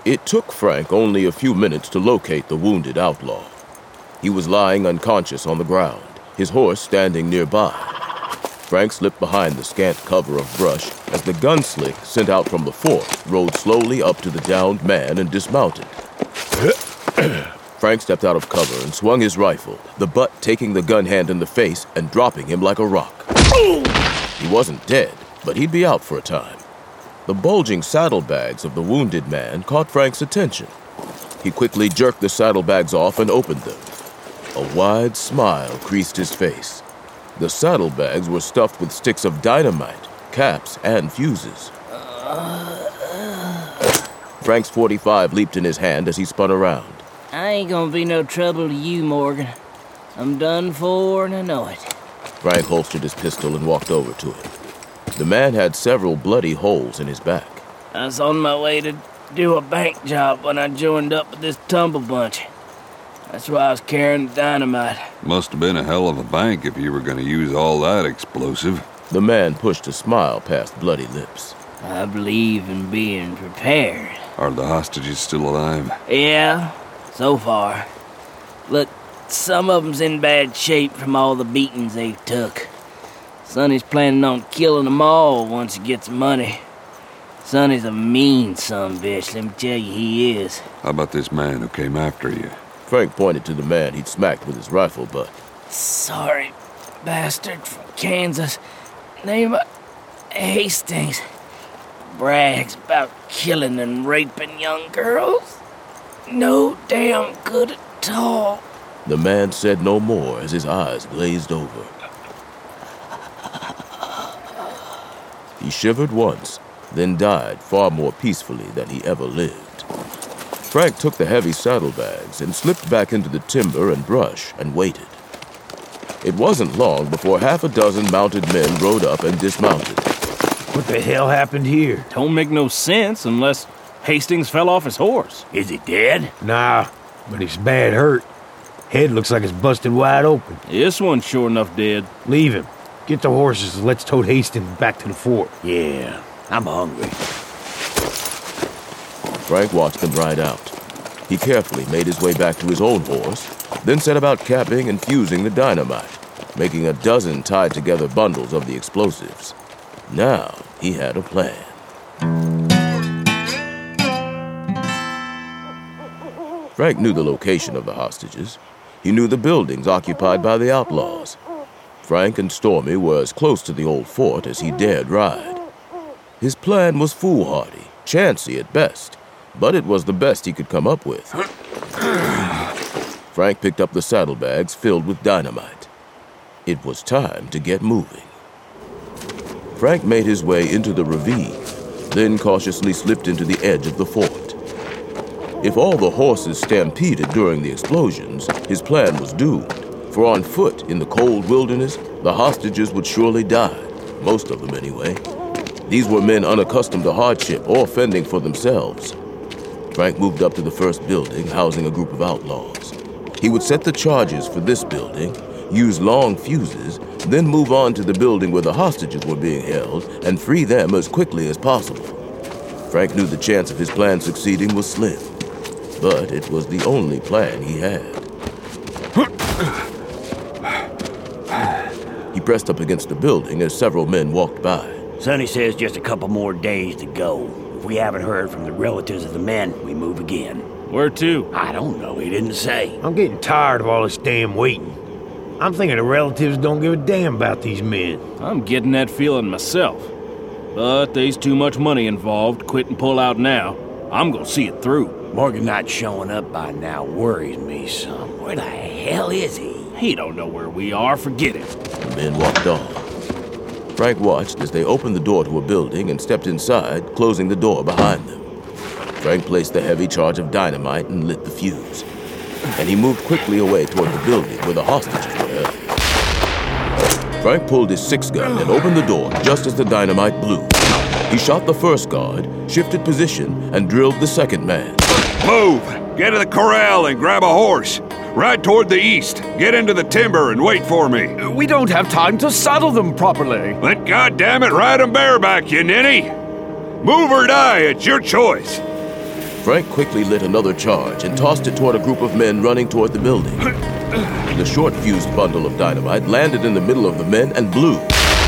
It took Frank only a few minutes to locate the wounded outlaw. He was lying unconscious on the ground, his horse standing nearby. Frank slipped behind the scant cover of brush as the gunslick sent out from the fort rode slowly up to the downed man and dismounted. Frank stepped out of cover and swung his rifle, the butt taking the gun hand in the face and dropping him like a rock. He wasn't dead, but he'd be out for a time. The bulging saddlebags of the wounded man caught Frank's attention. He quickly jerked the saddlebags off and opened them. A wide smile creased his face. The saddlebags were stuffed with sticks of dynamite, caps, and fuses. Frank's .45 leaped in his hand as he spun around. I ain't gonna be no trouble to you, Morgan. I'm done for and I know it. Frank holstered his pistol and walked over to him. The man had several bloody holes in his back. I was on my way to do a bank job when I joined up with this tumble bunch. That's why I was carrying the dynamite. Must have been a hell of a bank if you were going to use all that explosive. The man pushed a smile past bloody lips. I believe in being prepared. Are the hostages still alive? Yeah, so far. Look, some of them's in bad shape from all the beatings they took. Sonny's planning on killing them all once he gets money. Sonny's a mean son-bitch, let me tell you he is. How about this man who came after you? Frank pointed to the man he'd smacked with his rifle butt. Sorry, bastard from Kansas. Name Hastings. Brags about killing and raping young girls. No damn good at all. The man said no more as his eyes glazed over. He shivered once, then died far more peacefully than he ever lived. Frank took the heavy saddlebags and slipped back into the timber and brush and waited. It wasn't long before half a dozen mounted men rode up and dismounted. What the hell happened here? Don't make no sense unless Hastings fell off his horse. Is he dead? Nah, but he's bad hurt. Head looks like it's busted wide open. This one's sure enough dead. Leave him. Get the horses and let's tote Hastings back to the fort. Yeah, I'm hungry. Frank watched them ride out. He carefully made his way back to his own horse, then set about capping and fusing the dynamite, making a dozen tied-together bundles of the explosives. Now he had a plan. Frank knew the location of the hostages. He knew the buildings occupied by the outlaws. Frank and Stormy were as close to the old fort as he dared ride. His plan was foolhardy, chancy at best, but it was the best he could come up with. Frank picked up the saddlebags filled with dynamite. It was time to get moving. Frank made his way into the ravine, then cautiously slipped into the edge of the fort. If all the horses stampeded during the explosions, his plan was doomed, for on foot in the cold wilderness, the hostages would surely die, most of them anyway. These were men unaccustomed to hardship or fending for themselves. Frank moved up to the first building, housing a group of outlaws. He would set the charges for this building, use long fuses, then move on to the building where the hostages were being held and free them as quickly as possible. Frank knew the chance of his plan succeeding was slim, but it was the only plan he had. He pressed up against the building as several men walked by. Sonny says just a couple more days to go. If we haven't heard from the relatives of the men, we move again. Where to? I don't know, he didn't say. I'm getting tired of all this damn waiting. I'm thinking the relatives don't give a damn about these men. I'm getting that feeling myself. But there's too much money involved. Quit and pull out now. I'm gonna see it through. Morgan not showing up by now worries me some. Where the hell is he? He don't know where we are. Forget it. The men walked off. Frank watched as they opened the door to a building and stepped inside, closing the door behind them. Frank placed the heavy charge of dynamite and lit the fuse. And he moved quickly away toward the building where the hostages were held. Frank pulled his 6-gun and opened the door just as the dynamite blew. He shot the first guard, shifted position, and drilled the second man. Move! Get to the corral and grab a horse. Ride toward the east. Get into the timber and wait for me. We don't have time to saddle them properly. Then goddammit, ride 'em bareback, you ninny! Move or die, it's your choice. Frank quickly lit another charge and tossed it toward a group of men running toward the building. The short-fused bundle of dynamite landed in the middle of the men and blew.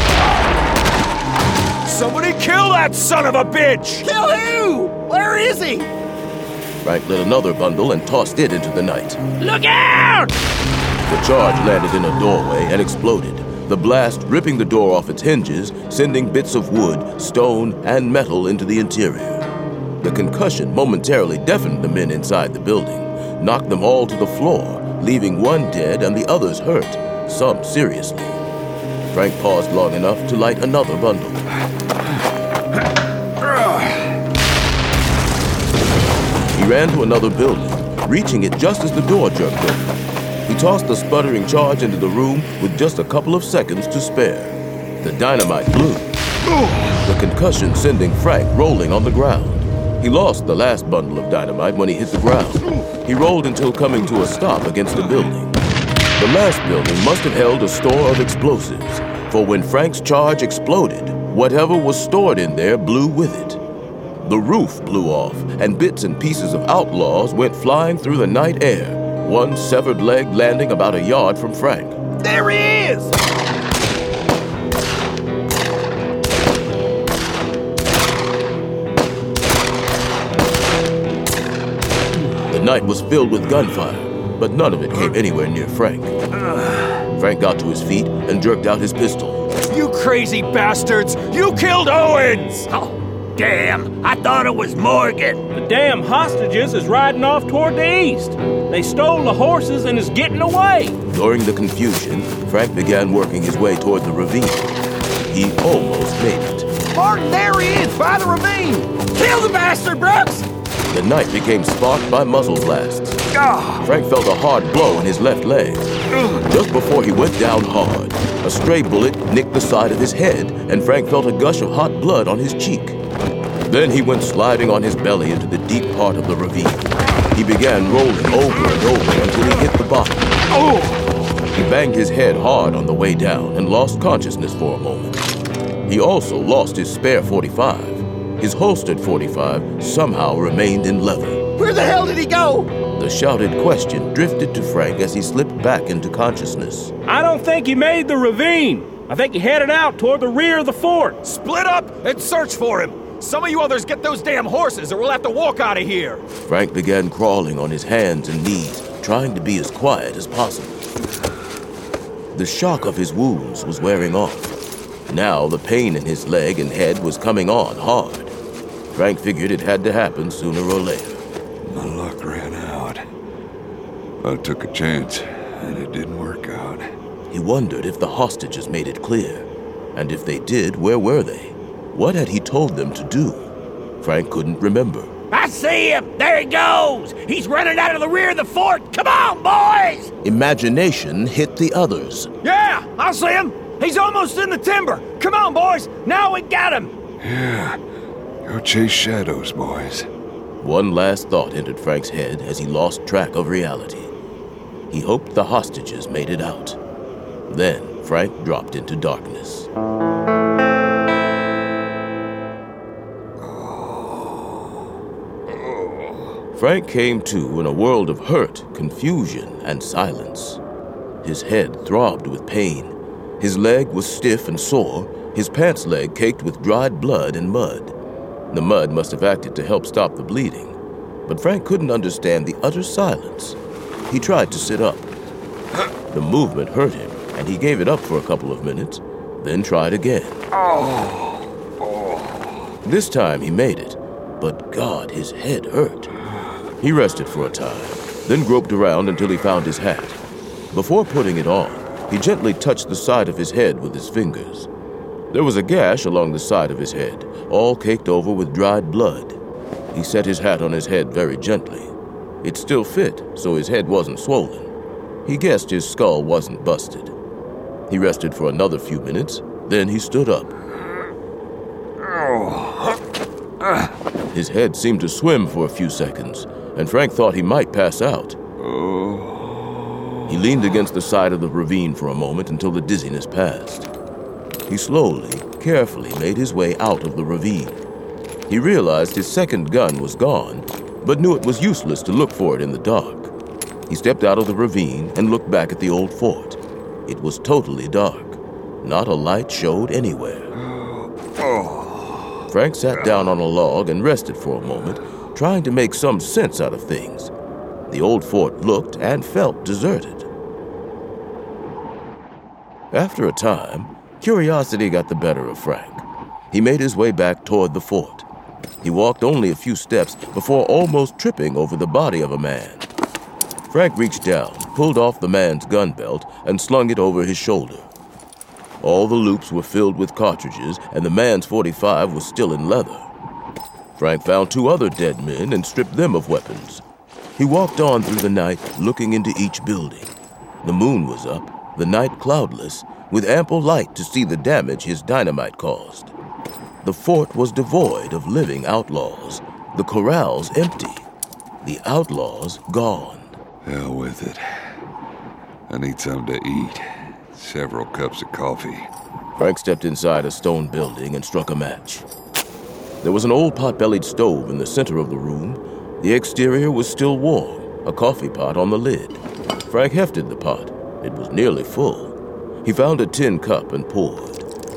Somebody kill that son of a bitch! Kill who? Where is he? Frank lit another bundle and tossed it into the night. Look out! The charge landed in a doorway and exploded, the blast ripping the door off its hinges, sending bits of wood, stone, and metal into the interior. The concussion momentarily deafened the men inside the building, knocked them all to the floor, leaving one dead and the others hurt, some seriously. Frank paused long enough to light another bundle. He ran to another building, reaching it just as the door jerked open. He tossed the sputtering charge into the room with just a couple of seconds to spare. The dynamite blew, the concussion sending Frank rolling on the ground. He lost the last bundle of dynamite when he hit the ground. He rolled until coming to a stop against a building. The last building must have held a store of explosives, for when Frank's charge exploded, whatever was stored in there blew with it. The roof blew off, and bits and pieces of outlaws went flying through the night air, one severed leg landing about a yard from Frank. There he is! The night was filled with gunfire, but none of it came anywhere near Frank. Frank got to his feet and jerked out his pistol. You crazy bastards! You killed Owens! Oh, damn! I thought it was Morgan. The damn hostages is riding off toward the east. They stole the horses and is getting away. During the confusion, Frank began working his way toward the ravine. He almost made it. Martin, there he is, by the ravine! Kill the bastard, Brooks! The night became sparked by muzzle blasts. Frank felt a hard blow in his left leg. Just before he went down hard, a stray bullet nicked the side of his head, and Frank felt a gush of hot blood on his cheek. Then he went sliding on his belly into the deep part of the ravine. He began rolling over and over until he hit the bottom. He banged his head hard on the way down and lost consciousness for a moment. He also lost his spare .45. His holstered .45 somehow remained in leather. Where the hell did he go? The shouted question drifted to Frank as he slipped back into consciousness. I don't think he made the ravine. I think he headed out toward the rear of the fort. Split up and search for him! Some of you others get those damn horses or we'll have to walk out of here! Frank began crawling on his hands and knees, trying to be as quiet as possible. The shock of his wounds was wearing off. Now the pain in his leg and head was coming on hard. Frank figured it had to happen sooner or later. My luck ran out. I took a chance, and it didn't work out. He wondered if the hostages made it clear. And if they did, where were they? What had he told them to do? Frank couldn't remember. I see him! There he goes! He's running out of the rear of the fort! Come on, boys! Imagination hit the others. Yeah, I see him! He's almost in the timber! Come on, boys! Now we got him! Yeah, go chase shadows, boys. One last thought entered Frank's head as he lost track of reality. He hoped the hostages made it out. Then Frank dropped into darkness. Frank came to in a world of hurt, confusion, and silence. His head throbbed with pain. His leg was stiff and sore, his pants leg caked with dried blood and mud. The mud must have acted to help stop the bleeding, but Frank couldn't understand the utter silence. He tried to sit up. The movement hurt him, and he gave it up for a couple of minutes, then tried again. This time he made it, but God, his head hurt. He rested for a time, then groped around until he found his hat. Before putting it on, he gently touched the side of his head with his fingers. There was a gash along the side of his head, all caked over with dried blood. He set his hat on his head very gently. It still fit, so his head wasn't swollen. He guessed his skull wasn't busted. He rested for another few minutes, then he stood up. His head seemed to swim for a few seconds, and Frank thought he might pass out. He leaned against the side of the ravine for a moment until the dizziness passed. He slowly, carefully made his way out of the ravine. He realized his second gun was gone, but knew it was useless to look for it in the dark. He stepped out of the ravine and looked back at the old fort. It was totally dark. Not a light showed anywhere. Frank sat down on a log and rested for a moment, trying to make some sense out of things. The old fort looked and felt deserted. After a time, curiosity got the better of Frank. He made his way back toward the fort. He walked only a few steps before almost tripping over the body of a man. Frank reached down, pulled off the man's gun belt, and slung it over his shoulder. All the loops were filled with cartridges, and the man's .45 was still in leather. Frank found 2 other dead men and stripped them of weapons. He walked on through the night, looking into each building. The moon was up, the night cloudless, with ample light to see the damage his dynamite caused. The fort was devoid of living outlaws, the corrals empty, the outlaws gone. Hell with it. I need something to eat. Several cups of coffee. Frank stepped inside a stone building and struck a match. There was an old pot-bellied stove in the center of the room. The exterior was still warm, a coffee pot on the lid. Frank hefted the pot. It was nearly full. He found a tin cup and poured.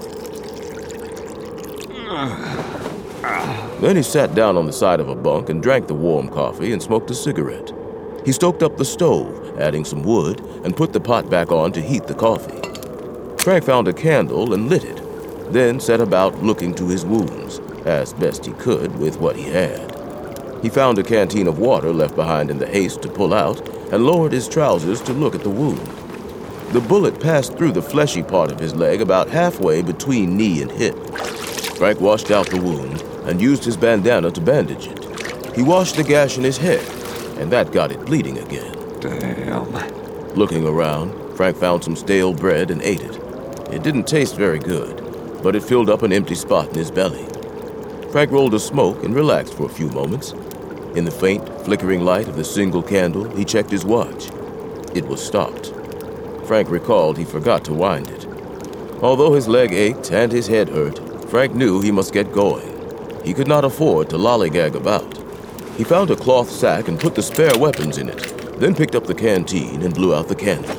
Then he sat down on the side of a bunk and drank the warm coffee and smoked a cigarette. He stoked up the stove, adding some wood, and put the pot back on to heat the coffee. Frank found a candle and lit it, then set about looking to his wounds, as best he could with what he had. He found a canteen of water left behind in the haste to pull out and lowered his trousers to look at the wound. The bullet passed through the fleshy part of his leg about halfway between knee and hip. Frank washed out the wound and used his bandana to bandage it. He washed the gash in his head, and that got it bleeding again. Damn. Looking around, Frank found some stale bread and ate it. It didn't taste very good, but it filled up an empty spot in his belly. Frank rolled a smoke and relaxed for a few moments. In the faint, flickering light of the single candle, he checked his watch. It was stopped. Frank recalled he forgot to wind it. Although his leg ached and his head hurt, Frank knew he must get going. He could not afford to lollygag about. He found a cloth sack and put the spare weapons in it, then picked up the canteen and blew out the candle.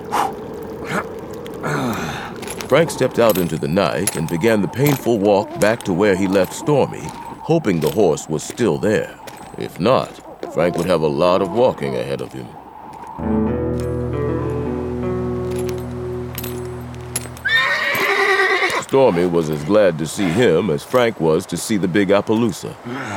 Frank stepped out into the night and began the painful walk back to where he left Stormy, hoping the horse was still there. If not, Frank would have a lot of walking ahead of him. Stormy was as glad to see him as Frank was to see the big Appaloosa.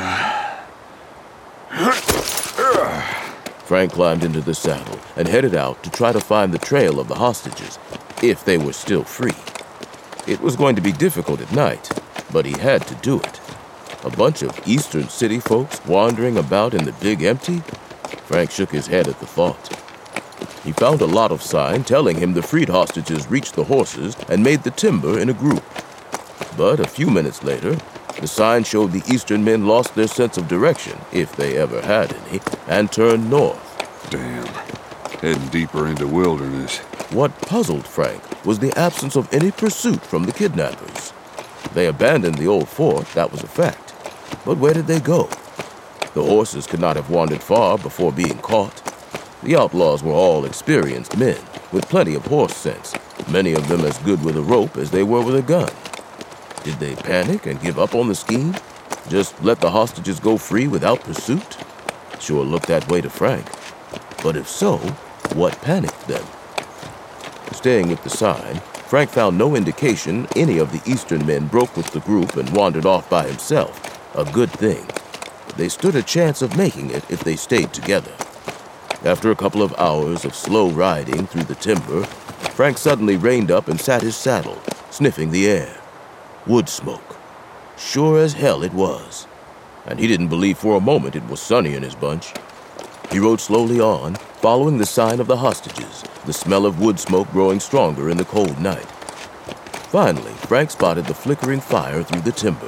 Frank climbed into the saddle and headed out to try to find the trail of the hostages, if they were still free. It was going to be difficult at night, but he had to do it. A bunch of eastern city folks wandering about in the big empty? Frank shook his head at the thought. He found a lot of sign telling him the freed hostages reached the horses and made the timber in a group. But a few minutes later, the sign showed the eastern men lost their sense of direction, if they ever had any, and turned north. Damn. Heading deeper into wilderness. What puzzled Frank was the absence of any pursuit from the kidnappers. They abandoned the old fort, that was a fact. But where did they go? The horses could not have wandered far before being caught. The outlaws were all experienced men, with plenty of horse sense, many of them as good with a rope as they were with a gun. Did they panic and give up on the scheme? Just let the hostages go free without pursuit? Sure looked that way to Frank. But if so, what panicked them? Staying with the sign, Frank found no indication any of the eastern men broke with the group and wandered off by himself. A good thing. They stood a chance of making it if they stayed together. After a couple of hours of slow riding through the timber, Frank suddenly reined up and sat his saddle, sniffing the air. Wood smoke. Sure as hell it was. And he didn't believe for a moment it was sunny in his bunch. He rode slowly on, following the sign of the hostages, the smell of wood smoke growing stronger in the cold night. Finally, Frank spotted the flickering fire through the timber.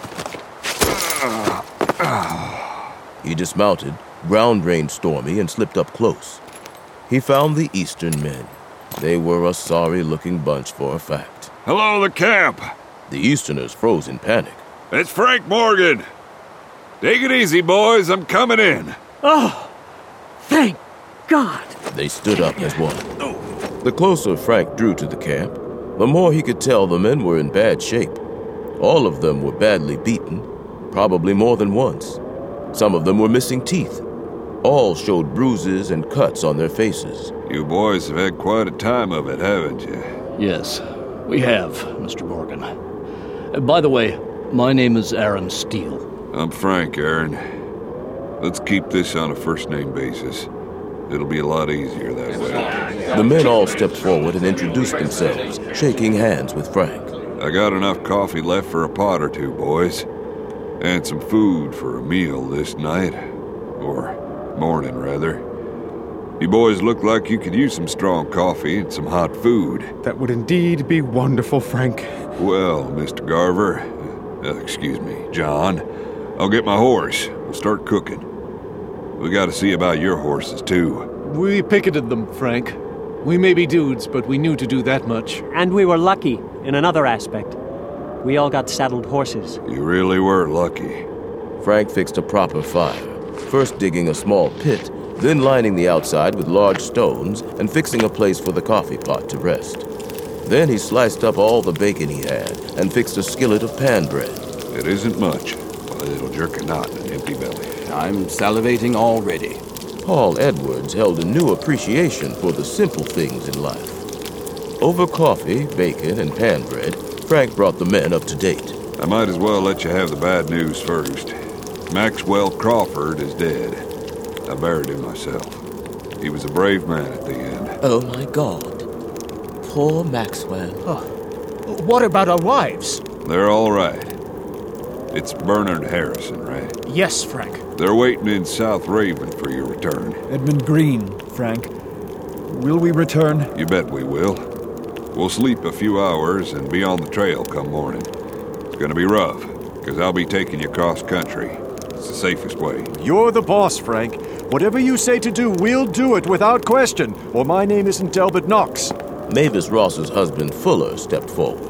He dismounted, ground-drained Stormy, and slipped up close. He found the eastern men. They were a sorry-looking bunch for a fact. Hello, the camp. The easterners froze in panic. It's Frank Morgan. Take it easy, boys. I'm coming in. Oh, thank God. They stood up as one. The closer Frank drew to the camp, the more he could tell the men were in bad shape. All of them were badly beaten, probably more than once. Some of them were missing teeth. All showed bruises and cuts on their faces. You boys have had quite a time of it, haven't you? Yes, we have, Mr. Morgan. By the way, my name is Aaron Steele. I'm Frank, Aaron. Let's keep this on a first-name basis. It'll be a lot easier that way. The men all stepped forward and introduced themselves, shaking hands with Frank. I got enough coffee left for a pot or two, boys. And some food for a meal this night. Or morning, rather. You boys look like you could use some strong coffee and some hot food. That would indeed be wonderful, Frank. Well, Mr. Garver, excuse me, John, I'll get my horse. We'll start cooking. We gotta see about your horses, too. We picketed them, Frank. We may be dudes, but we knew to do that much. And we were lucky in another aspect. We all got saddled horses. You really were lucky. Frank fixed a proper fire, first digging a small pit, then lining the outside with large stones and fixing a place for the coffee pot to rest. Then he sliced up all the bacon he had and fixed a skillet of pan bread. It isn't much, but it'll jerk a knot in an empty belly. I'm salivating already. Paul Edwards held a new appreciation for the simple things in life. Over coffee, bacon, and pan bread, Frank brought the men up to date. I might as well let you have the bad news first. Maxwell Crawford is dead. I buried him myself. He was a brave man at the end. Oh my God. Poor Maxwell. Oh. What about our wives? They're all right. It's Bernard Harrison, right? Yes, Frank. They're waiting in South Raven for your return. Edmund Green, Frank. Will we return? You bet we will. We'll sleep a few hours and be on the trail come morning. It's gonna be rough, because I'll be taking you cross country. It's the safest way. You're the boss, Frank. Whatever you say to do, we'll do it without question, or my name isn't Delbert Knox. Mavis Ross's husband, Fuller, stepped forward.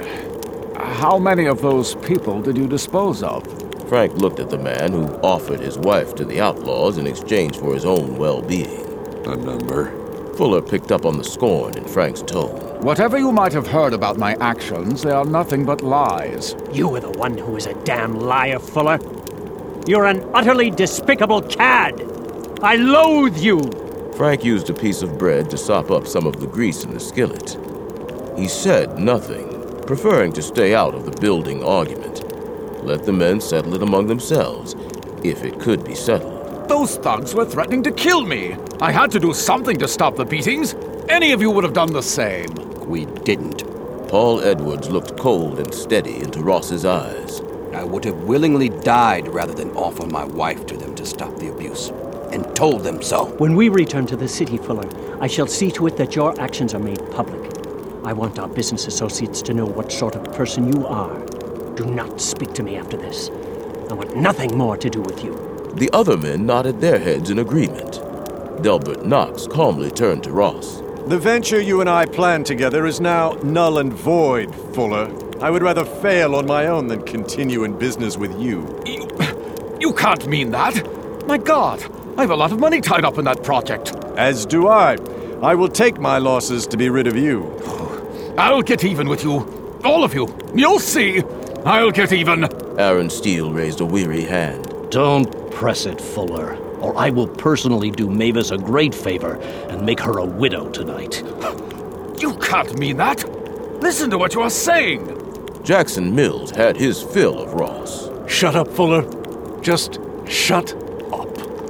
How many of those people did you dispose of? Frank looked at the man who offered his wife to the outlaws in exchange for his own well-being. A number. Fuller picked up on the scorn in Frank's tone. Whatever you might have heard about my actions, they are nothing but lies. You were the one who is a damn liar, Fuller. You're an utterly despicable cad. I loathe you. Frank used a piece of bread to sop up some of the grease in the skillet. He said nothing, preferring to stay out of the building argument. Let the men settle it among themselves, if it could be settled. Those thugs were threatening to kill me. I had to do something to stop the beatings. Any of you would have done the same. We didn't. Paul Edwards looked cold and steady into Ross's eyes. I would have willingly died rather than offer my wife to them to stop the abuse, and told them so. When we return to the city, Fuller, I shall see to it that your actions are made public. I want our business associates to know what sort of person you are. Do not speak to me after this. I want nothing more to do with you. The other men nodded their heads in agreement. Delbert Knox calmly turned to Ross. The venture you and I planned together is now null and void, Fuller. I would rather fail on my own than continue in business with you. You can't mean that. My God, I have a lot of money tied up in that project. As do I. I will take my losses to be rid of you. I'll get even with you. All of you. You'll see. I'll get even. Aaron Steele raised a weary hand. Don't press it, Fuller, or I will personally do Mavis a great favor and make her a widow tonight. You can't mean that. Listen to what you are saying. Jackson Mills had his fill of Ross. Shut up, Fuller. Just shut up.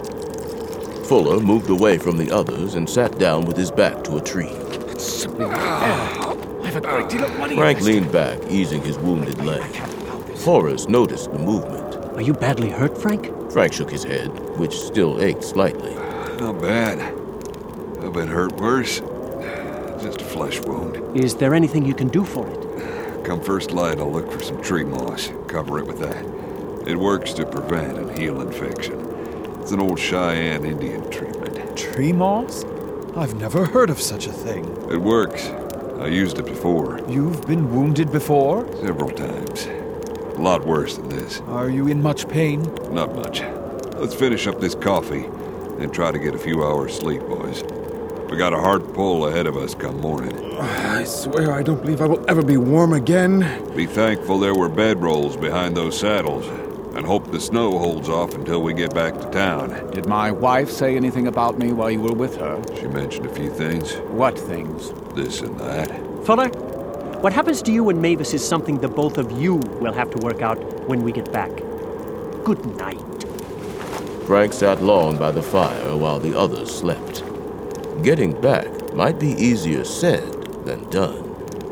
Fuller moved away from the others and sat down with his back to a tree. I have a great deal of money. Frank leaned back, easing his wounded leg. Horace noticed the movement. Are you badly hurt, Frank? Frank shook his head, which still ached slightly. Not bad. I've been hurt worse. Just a flesh wound. Is there anything you can do for it? Come first light, I'll look for some tree moss. Cover it with that. It works to prevent and heal infection. It's an old Cheyenne Indian treatment. Tree moss? I've never heard of such a thing. It works. I used it before. You've been wounded before? Several times. A lot worse than this. Are you in much pain? Not much. Let's finish up this coffee and try to get a few hours sleep, boys. We got a hard pull ahead of us come morning. I swear I don't believe I will ever be warm again. Be thankful there were bedrolls behind those saddles, and hope the snow holds off until we get back to town. Did my wife say anything about me while you were with her? She mentioned a few things. What things? This and that. Fuller, what happens to you and Mavis is something the both of you will have to work out when we get back. Good night. Frank sat long by the fire while the others slept. Getting back might be easier said than done.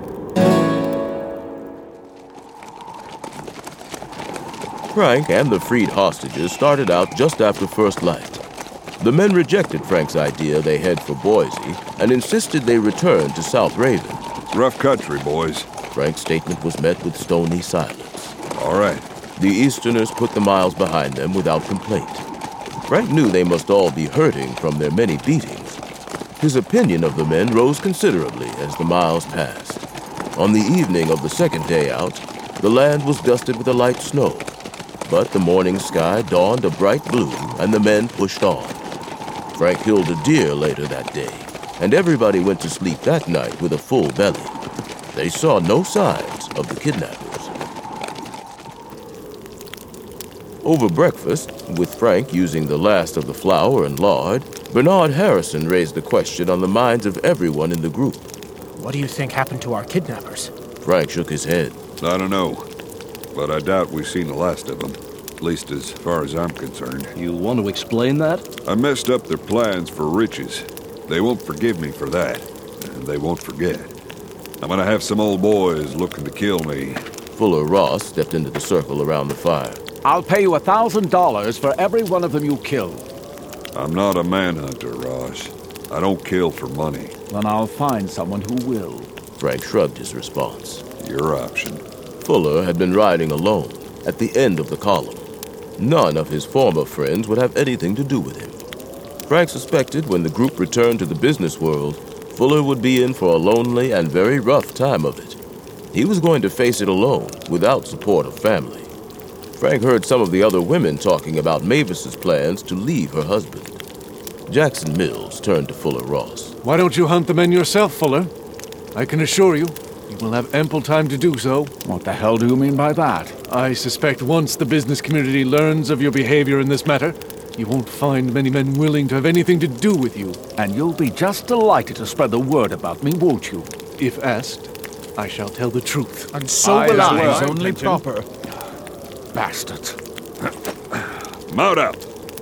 Frank and the freed hostages started out just after first light. The men rejected Frank's idea they head for Boise and insisted they return to South Raven. Rough country, boys. Frank's statement was met with stony silence. All right. The Easterners put the miles behind them without complaint. Frank knew they must all be hurting from their many beatings. His opinion of the men rose considerably as the miles passed. On the evening of the second day out, the land was dusted with a light snow. But the morning sky dawned a bright blue, and the men pushed on. Frank killed a deer later that day, and everybody went to sleep that night with a full belly. They saw no signs of the kidnappers. Over breakfast, with Frank using the last of the flour and lard, Bernard Harrison raised a question on the minds of everyone in the group. What do you think happened to our kidnappers? Frank shook his head. I don't know, but I doubt we've seen the last of them. At least as far as I'm concerned. You want to explain that? I messed up their plans for riches. They won't forgive me for that, and they won't forget. I'm gonna have some old boys looking to kill me. Fuller Ross stepped into the circle around the fire. I'll pay you $1,000 for every one of them you kill. I'm not a manhunter, Ross. I don't kill for money. Then I'll find someone who will. Frank shrugged his response. Your option. Fuller had been riding alone, at the end of the column. None of his former friends would have anything to do with him. Frank suspected when the group returned to the business world, Fuller would be in for a lonely and very rough time of it. He was going to face it alone, without support of family. Frank heard some of the other women talking about Mavis's plans to leave her husband. Jackson Mills turned to Fuller Ross. Why don't you hunt the men yourself, Fuller? I can assure you, you will have ample time to do so. What the hell do you mean by that? I suspect once the business community learns of your behavior in this matter, you won't find many men willing to have anything to do with you. And you'll be just delighted to spread the word about me, won't you? If asked, I shall tell the truth. And so will I. It's only proper. Bastards. Mount out.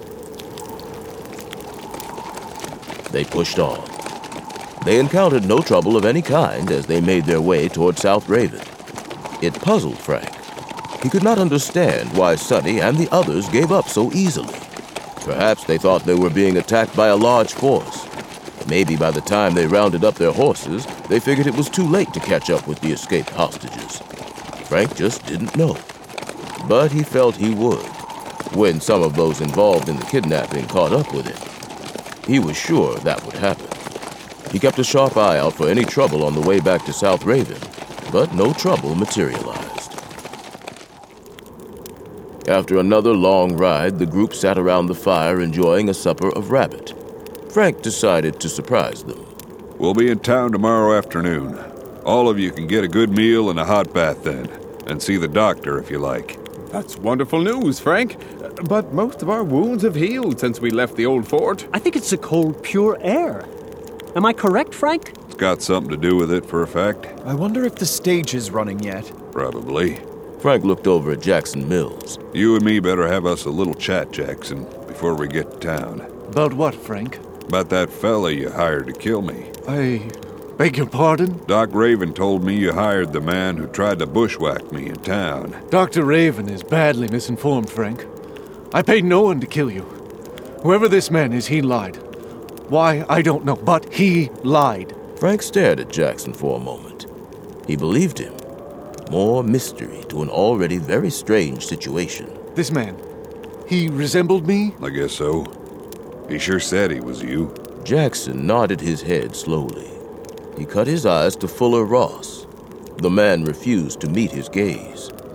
They pushed on. They encountered no trouble of any kind as they made their way toward South Raven. It puzzled Frank. He could not understand why Sonny and the others gave up so easily. Perhaps they thought they were being attacked by a large force. Maybe by the time they rounded up their horses, they figured it was too late to catch up with the escaped hostages. Frank just didn't know. But he felt he would, when some of those involved in the kidnapping caught up with him. He was sure that would happen. He kept a sharp eye out for any trouble on the way back to South Raven, but no trouble materialized. After another long ride, the group sat around the fire enjoying a supper of rabbit. Frank decided to surprise them. We'll be in town tomorrow afternoon. All of you can get a good meal and a hot bath then, and see the doctor if you like. That's wonderful news, Frank. But most of our wounds have healed since we left the old fort. I think it's the cold, pure air. Am I correct, Frank? It's got something to do with it for a fact. I wonder if the stage is running yet. Probably. Frank looked over at Jackson Mills. You and me better have us a little chat, Jackson, before we get to town. About what, Frank? About that fella you hired to kill me. I beg your pardon? Doc Raven told me you hired the man who tried to bushwhack me in town. Dr. Raven is badly misinformed, Frank. I paid no one to kill you. Whoever this man is, he lied. Why, I don't know, but he lied. Frank stared at Jackson for a moment. He believed him. More mystery to an already very strange situation. This man, he resembled me? I guess so. He sure said he was you. Jackson nodded his head slowly. He cut his eyes to Fuller Ross. The man refused to meet his gaze.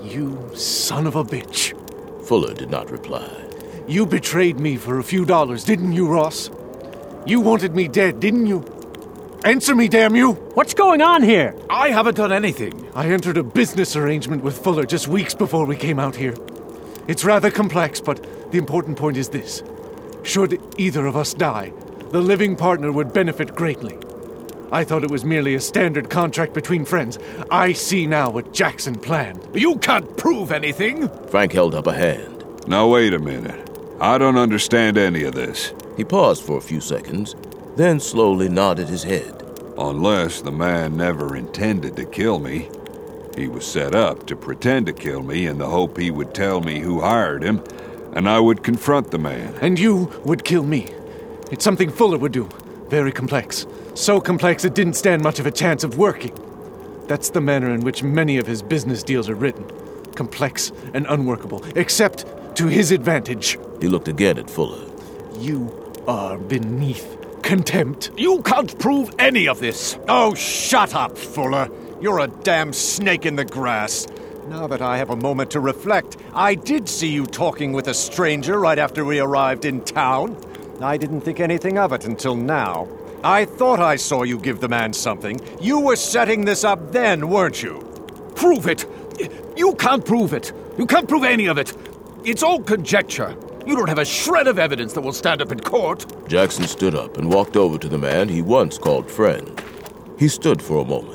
You son of a bitch. Fuller did not reply. You betrayed me for a few dollars, didn't you, Ross? You wanted me dead, didn't you? Answer me, damn you! What's going on here? I haven't done anything. I entered a business arrangement with Fuller just weeks before we came out here. It's rather complex, but the important point is this. Should either of us die, the living partner would benefit greatly. I thought it was merely a standard contract between friends. I see now what Jackson planned. You can't prove anything! Frank held up a hand. Now wait a minute. I don't understand any of this. He paused for a few seconds, then slowly nodded his head. Unless the man never intended to kill me. He was set up to pretend to kill me in the hope he would tell me who hired him, and I would confront the man. And you would kill me. It's something Fuller would do. Very complex. So complex it didn't stand much of a chance of working. That's the manner in which many of his business deals are written. Complex and unworkable, except to his advantage. He looked again at Fuller. You are beneath contempt. You can't prove any of this. Oh, shut up, Fuller. You're a damn snake in the grass. Now that I have a moment to reflect, I did see you talking with a stranger right after we arrived in town. I didn't think anything of it until now. I thought I saw you give the man something. You were setting this up then, weren't you? Prove it. You can't prove it. You can't prove any of it. It's all conjecture. You don't have a shred of evidence that will stand up in court. Jackson stood up and walked over to the man he once called friend. He stood for a moment.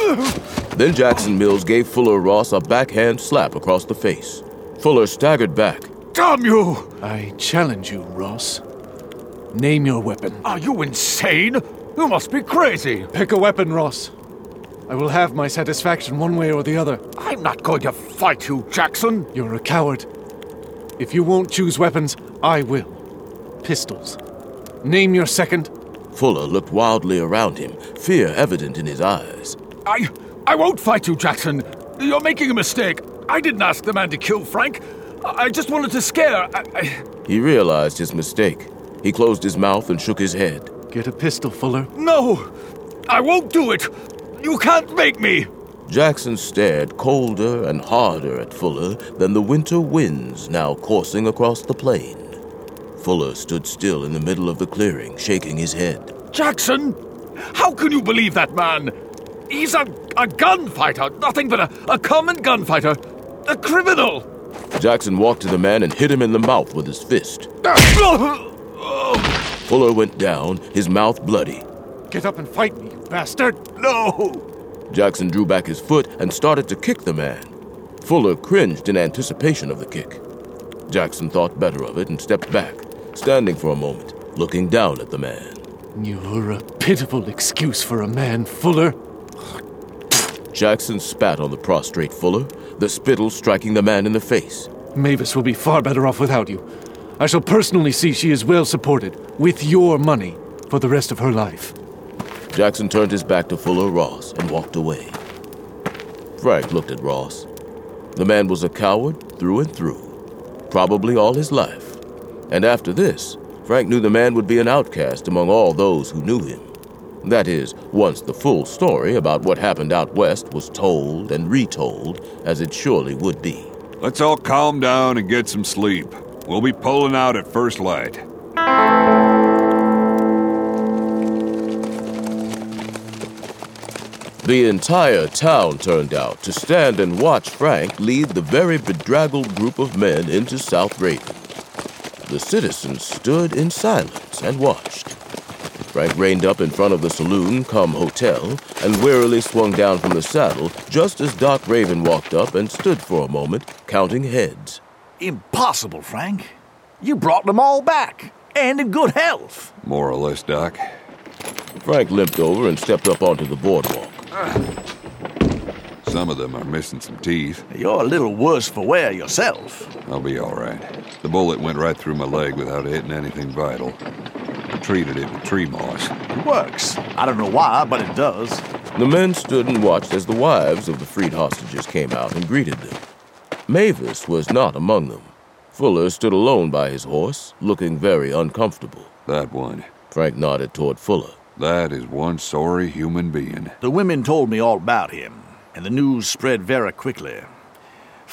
Then Jackson Mills gave Fuller Ross a backhand slap across the face. Fuller staggered back. Damn you! I challenge you, Ross. Name your weapon. Are you insane? You must be crazy. Pick a weapon, Ross. I will have my satisfaction one way or the other. I'm not going to fight you, Jackson. You're a coward. If you won't choose weapons, I will. Pistols. Name your second. Fuller looked wildly around him, fear evident in his eyes. I won't fight you, Jackson. You're making a mistake. I didn't ask the man to kill Frank. I just wanted to scare. He realized his mistake. He closed his mouth and shook his head. Get a pistol, Fuller. No! I won't do it! You can't make me! Jackson stared colder and harder at Fuller than the winter winds now coursing across the plain. Fuller stood still in the middle of the clearing, shaking his head. Jackson! How can you believe that man? He's a gunfighter, nothing but a common gunfighter. A criminal! Jackson walked to the man and hit him in the mouth with his fist. Fuller went down, his mouth bloody. Get up and fight me, you bastard! No! Jackson drew back his foot and started to kick the man. Fuller cringed in anticipation of the kick. Jackson thought better of it and stepped back, standing for a moment, looking down at the man. You're a pitiful excuse for a man, Fuller. Jackson spat on the prostrate Fuller, the spittle striking the man in the face. Mavis will be far better off without you. I shall personally see she is well supported, with your money, for the rest of her life. Jackson turned his back to Fuller Ross and walked away. Frank looked at Ross. The man was a coward through and through, probably all his life. And after this, Frank knew the man would be an outcast among all those who knew him. That is, once the full story about what happened out west was told and retold, as it surely would be. Let's all calm down and get some sleep. We'll be pulling out at first light. The entire town turned out to stand and watch Frank lead the very bedraggled group of men into South Raven. The citizens stood in silence and watched. Frank reined up in front of the saloon-cum-hotel and wearily swung down from the saddle just as Doc Raven walked up and stood for a moment, counting heads. Impossible, Frank. You brought them all back, and in good health. More or less, Doc. Frank limped over and stepped up onto the boardwalk. Some of them are missing some teeth. You're a little worse for wear yourself. I'll be all right. The bullet went right through my leg without hitting anything vital. I treated it with tree moss. It works. I don't know why, but it does. The men stood and watched as the wives of the freed hostages came out and greeted them. Mavis was not among them. Fuller stood alone by his horse, looking very uncomfortable. That one. Frank nodded toward Fuller. That is one sorry human being. The women told me all about him, and the news spread very quickly.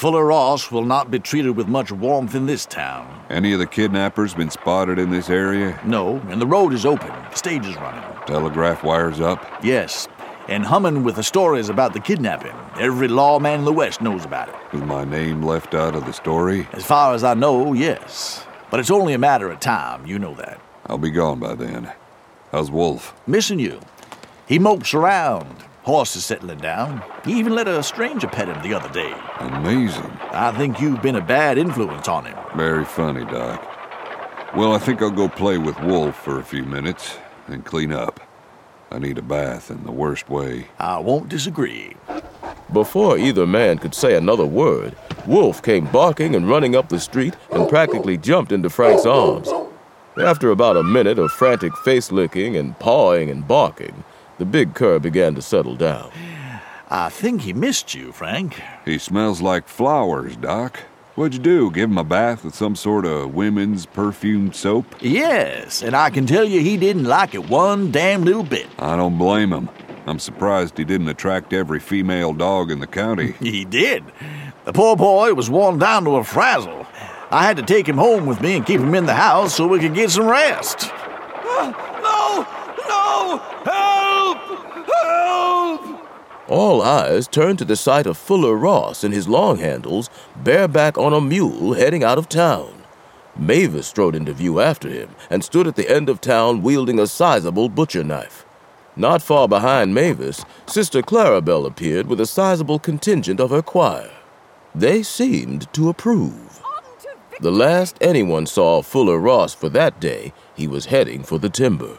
Fuller Ross will not be treated with much warmth in this town. Any of the kidnappers been spotted in this area? No, and the road is open. The stage is running. Telegraph wires up? Yes, and humming with the stories about the kidnapping. Every lawman in the West knows about it. Was my name left out of the story? As far as I know, yes. But it's only a matter of time, you know that. I'll be gone by then. How's Wolf? Missing you. He mopes around. Horses settling down. He even let a stranger pet him the other day. Amazing. I think you've been a bad influence on him. Very funny, Doc. Well, I think I'll go play with Wolf for a few minutes and clean up. I need a bath in the worst way. I won't disagree. Before either man could say another word, Wolf came barking and running up the street and practically jumped into Frank's arms. After about a minute of frantic face-licking and pawing and barking, the big cur began to settle down. I think he missed you, Frank. He smells like flowers, Doc. What'd you do, give him a bath with some sort of women's perfumed soap? Yes, and I can tell you he didn't like it one damn little bit. I don't blame him. I'm surprised he didn't attract every female dog in the county. He did. The poor boy was worn down to a frazzle. I had to take him home with me and keep him in the house so we could get some rest. No! Help! Help! All eyes turned to the sight of Fuller Ross and his long handles, bareback on a mule heading out of town. Mavis strode into view after him and stood at the end of town wielding a sizable butcher knife. Not far behind Mavis, Sister Clarabelle appeared with a sizable contingent of her choir. They seemed to approve. The last anyone saw of Fuller Ross for that day, he was heading for the timber.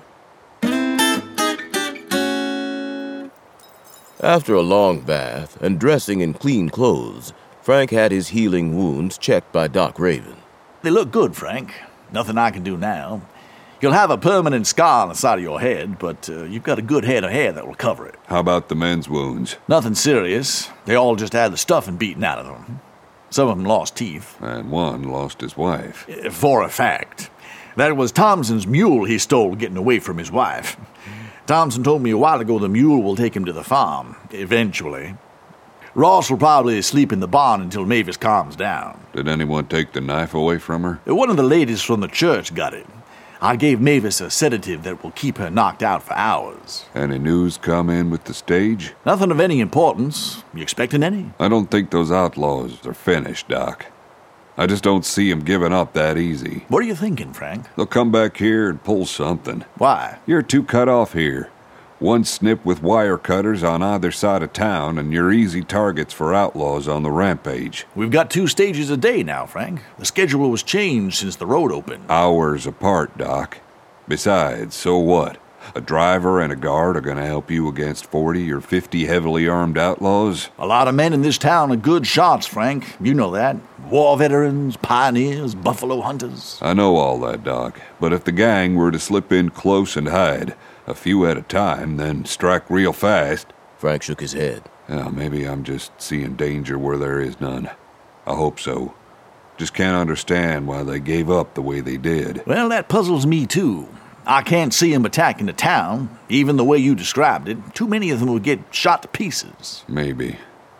After a long bath and dressing in clean clothes, Frank had his healing wounds checked by Doc Raven. They look good, Frank. Nothing I can do now. You'll have a permanent scar on the side of your head, but you've got a good head of hair that will cover it. How about the men's wounds? Nothing serious. They all just had the stuffing beaten out of them. Some of them lost teeth. And one lost his wife. For a fact. That was Thompson's mule he stole getting away from his wife. Thompson told me a while ago the mule will take him to the farm, eventually. Ross will probably sleep in the barn until Mavis calms down. Did anyone take the knife away from her? One of the ladies from the church got it. I gave Mavis a sedative that will keep her knocked out for hours. Any news come in with the stage? Nothing of any importance. You expecting any? I don't think those outlaws are finished, Doc. I just don't see them giving up that easy. What are you thinking, Frank? They'll come back here and pull something. Why? You're too cut off here. One snip with wire cutters on either side of town, and you're easy targets for outlaws on the rampage. We've got 2 stages a day now, Frank. The schedule was changed since the road opened. Hours apart, Doc. Besides, so what? A driver and a guard are going to help you against 40 or 50 heavily armed outlaws? A lot of men in this town are good shots, Frank. You know that. War veterans, pioneers, buffalo hunters. I know all that, Doc. But if the gang were to slip in close and hide, a few at a time, then strike real fast... Frank shook his head. Maybe I'm just seeing danger where there is none. I hope so. Just can't understand why they gave up the way they did. Well, that puzzles me, too. I can't see them attacking the town, even the way you described it. Too many of them would get shot to pieces. Maybe.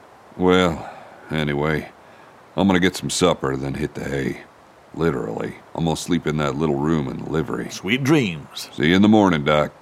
Well, anyway, I'm gonna get some supper, then hit the hay. Literally. I'm gonna sleep in that little room in the livery. Sweet dreams. See you in the morning, Doc.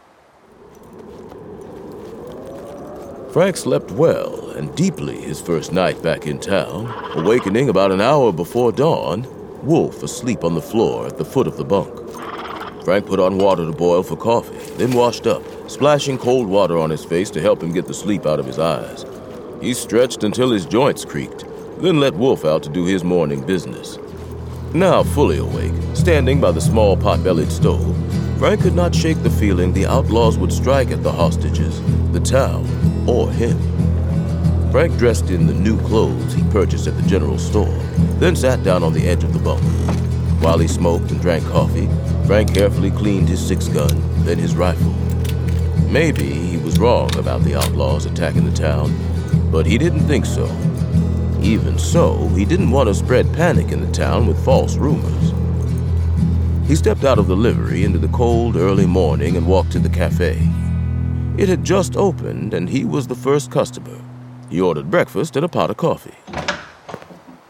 Frank slept well and deeply his first night back in town, awakening about an hour before dawn, Wolf asleep on the floor at the foot of the bunk. Frank put on water to boil for coffee, then washed up, splashing cold water on his face to help him get the sleep out of his eyes. He stretched until his joints creaked, then let Wolf out to do his morning business. Now fully awake, standing by the small pot-bellied stove, Frank could not shake the feeling the outlaws would strike at the hostages, the town, or him. Frank dressed in the new clothes he purchased at the general store, then sat down on the edge of the bunk. While he smoked and drank coffee, Frank carefully cleaned his 6-gun, then his rifle. Maybe he was wrong about the outlaws attacking the town, but he didn't think so. Even so, he didn't want to spread panic in the town with false rumors. He stepped out of the livery into the cold, early morning and walked to the cafe. It had just opened, and he was the first customer. He ordered breakfast and a pot of coffee.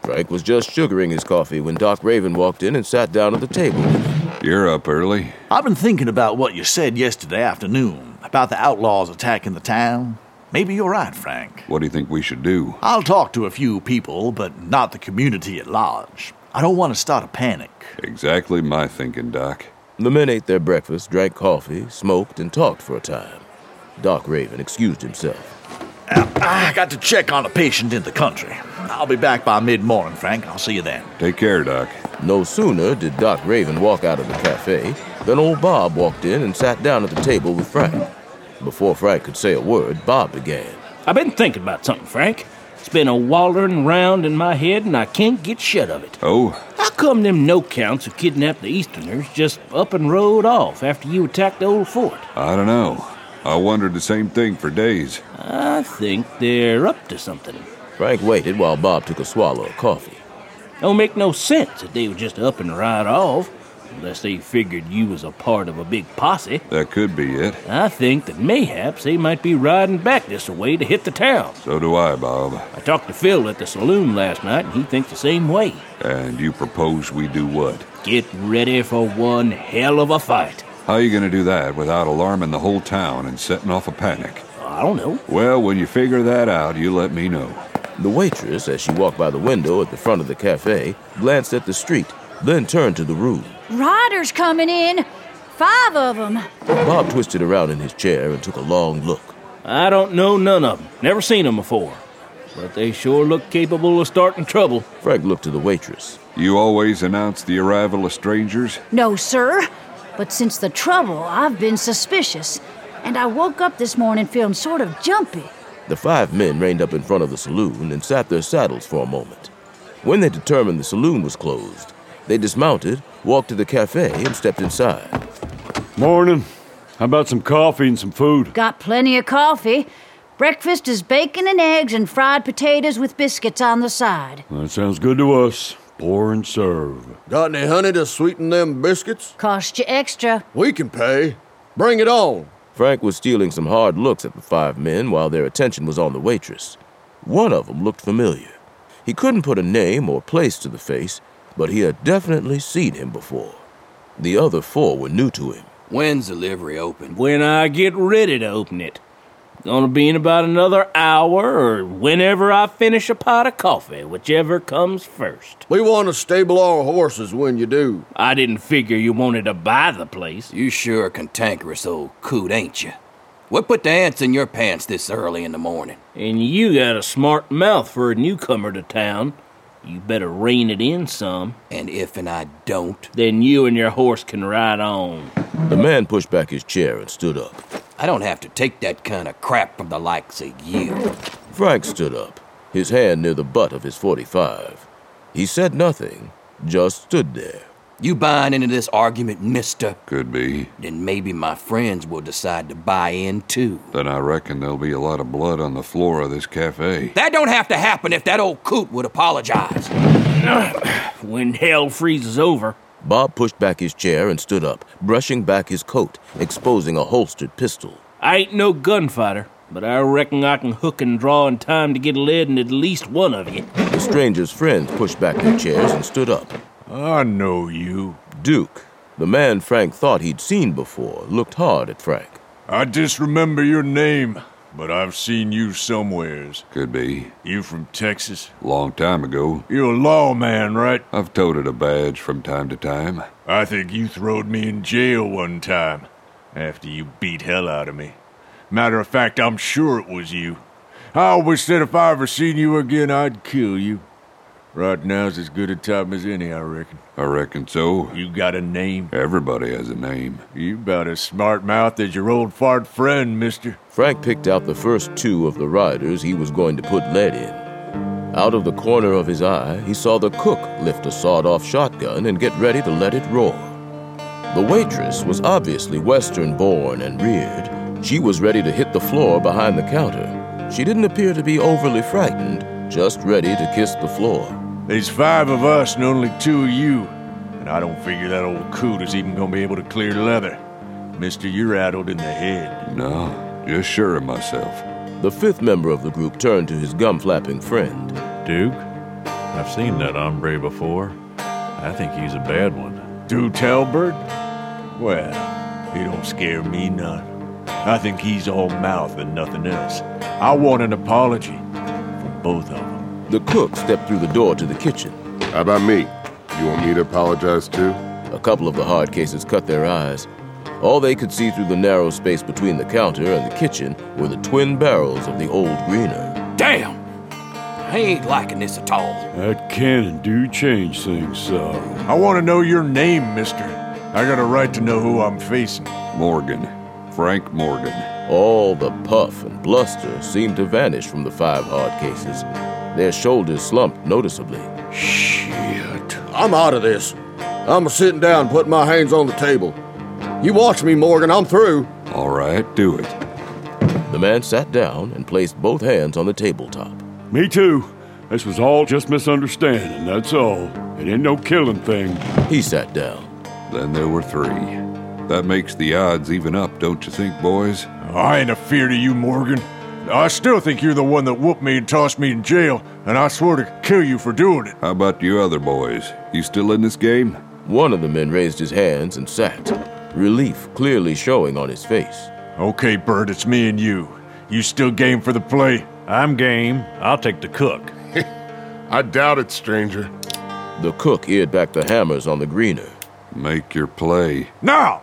Frank was just sugaring his coffee when Doc Raven walked in and sat down at the table. You're up early. I've been thinking about what you said yesterday afternoon about the outlaws attacking the town. Maybe you're right, Frank. What do you think we should do? I'll talk to a few people, but not the community at large. I don't want to start a panic. Exactly my thinking, Doc. The men ate their breakfast, drank coffee, smoked, and talked for a time. Doc Raven excused himself. I got to check on a patient in the country. I'll be back by mid-morning, Frank. I'll see you then. Take care, Doc. No sooner did Doc Raven walk out of the cafe than old Bob walked in and sat down at the table with Frank. Before Frank could say a word, Bob began. I've been thinking about something, Frank. It's been a wandering round in my head, and I can't get shut of it. Oh? How come them no-counts who kidnapped the Easterners just up and rode off after you attacked the old fort? I don't know. I wondered the same thing for days. I think they're up to something. Frank waited while Bob took a swallow of coffee. Don't make no sense that they would just up and ride off, unless they figured you was a part of a big posse. That could be it. I think that mayhaps they might be riding back this way to hit the town. So do I, Bob. I talked to Phil at the saloon last night, and he thinks the same way. And you propose we do what? Get ready for one hell of a fight. How are you going to do that without alarming the whole town and setting off a panic? I don't know. Well, when you figure that out, you let me know. The waitress, as she walked by the window at the front of the cafe, glanced at the street, then turned to the room. Riders coming in. 5 of them. Bob twisted around in his chair and took a long look. I don't know none of them. Never seen them before. But they sure look capable of starting trouble. Frank looked to the waitress. You always announce the arrival of strangers? No, sir. But since the trouble, I've been suspicious. And I woke up this morning feeling sort of jumpy. The 5 men reined up in front of the saloon and sat their saddles for a moment. When they determined the saloon was closed, they dismounted, walked to the cafe, and stepped inside. Morning. How about some coffee and some food? Got plenty of coffee. Breakfast is bacon and eggs and fried potatoes with biscuits on the side. That sounds good to us. Pour and serve. Got any honey to sweeten them biscuits? Cost you extra. We can pay. Bring it on. Frank was stealing some hard looks at the 5 men while their attention was on the waitress. One of them looked familiar. He couldn't put a name or place to the face, but he had definitely seen him before. The other 4 were new to him. When's the livery open? When I get ready to open it. Gonna be in about another hour or whenever I finish a pot of coffee, whichever comes first. We want to stable our horses when you do. I didn't figure you wanted to buy the place. You sure a cantankerous old coot, ain't you? What put the ants in your pants this early in the morning? And you got a smart mouth for a newcomer to town. You better rein it in some. And if I don't? Then you and your horse can ride on. The man pushed back his chair and stood up. I don't have to take that kind of crap from the likes of you. Frank stood up, his hand near the butt of his .45. He said nothing, just stood there. You buying into this argument, mister? Could be. Then maybe my friends will decide to buy in, too. Then I reckon there'll be a lot of blood on the floor of this cafe. That don't have to happen if that old coot would apologize. When hell freezes over. Bob pushed back his chair and stood up, brushing back his coat, exposing a holstered pistol. I ain't no gunfighter, but I reckon I can hook and draw in time to get lead in at least one of you. The stranger's friends pushed back their chairs and stood up. I know you. Duke, the man Frank thought he'd seen before, looked hard at Frank. I just remember your name, but I've seen you somewheres. Could be. You from Texas? Long time ago. You're a lawman, right? I've toted a badge from time to time. I think you throwed me in jail one time, after you beat hell out of me. Matter of fact, I'm sure it was you. I always said if I ever seen you again, I'd kill you. Right now's as good a time as any, I reckon. I reckon so. You got a name? Everybody has a name. You about as smart mouth as your old fart friend, mister. Frank picked out the first 2 of the riders he was going to put lead in. Out of the corner of his eye, he saw the cook lift a sawed-off shotgun and get ready to let it roar. The waitress was obviously Western-born and reared. She was ready to hit the floor behind the counter. She didn't appear to be overly frightened, just ready to kiss the floor. There's 5 of us and only 2 of you, and I don't figure that old coot is even gonna be able to clear leather. Mister, you're rattled in the head. No, just sure of myself. The 5th member of the group turned to his gum-flapping friend. Duke, I've seen that hombre before. I think he's a bad one. Do tell, Bert? Well, he don't scare me none. I think he's all mouth and nothing else. I want an apology from both of them. The cook stepped through the door to the kitchen. How about me? You want me to apologize too? A couple of the hard cases cut their eyes. All they could see through the narrow space between the counter and the kitchen were the twin barrels of the old greener. Damn! I ain't liking this at all. That cannon do change things so. I want to know your name, mister. I got a right to know who I'm facing. Morgan. Frank Morgan. All the puff and bluster seemed to vanish from the 5 hard cases. Their shoulders slumped noticeably. Shit. I'm out of this. I'm sitting down, putting my hands on the table. You watch me, Morgan. I'm through. All right, do it. The man sat down and placed both hands on the tabletop. Me too. This was all just misunderstanding, that's all. It ain't no killing thing. He sat down. Then there were 3. That makes the odds even up, don't you think, boys? I ain't afeard of you, Morgan. I still think you're the one that whooped me and tossed me in jail, and I swore to kill you for doing it. How about you other boys? You still in this game? One of the men raised his hands and sat, relief clearly showing on his face. Okay, Bert, it's me and you. You still game for the play? I'm game. I'll take the cook. I doubt it, stranger. The cook eared back the hammers on the greener. Make your play. Now!